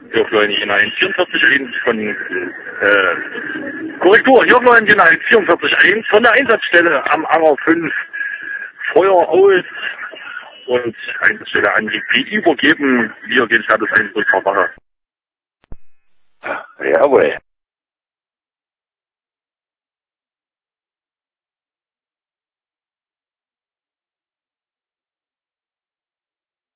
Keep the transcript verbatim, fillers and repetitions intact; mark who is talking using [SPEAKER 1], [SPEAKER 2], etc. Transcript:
[SPEAKER 1] Jörglein hinein vierundvierzig eins von, äh, Korrektur, Jörglein hinein vierundvierzig eins von der Einsatzstelle am Anger fünf. Feuer aus und Einsatzstelle an die P I übergeben. Wir gehen Status eins durch Verwache.
[SPEAKER 2] Jawohl.